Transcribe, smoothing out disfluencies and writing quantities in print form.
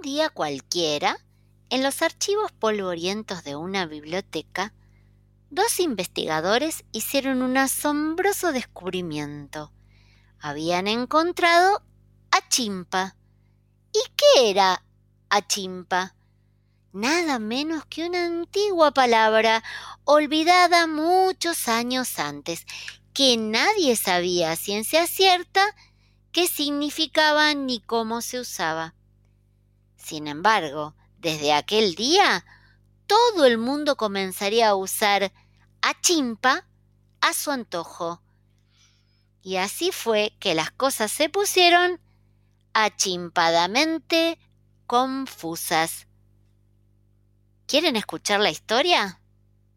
día cualquiera, en los archivos polvorientos de una biblioteca, dos investigadores hicieron un asombroso descubrimiento. Habían encontrado Achimpa. ¿Y qué era Achimpa? Nada menos que una antigua palabra, olvidada muchos años antes, que nadie sabía a ciencia cierta qué significaba ni cómo se usaba. Sin embargo, desde aquel día, todo el mundo comenzaría a usar Achimpa a su antojo. Y así fue que las cosas se pusieron achimpadamente confusas. ¿Quieren escuchar la historia?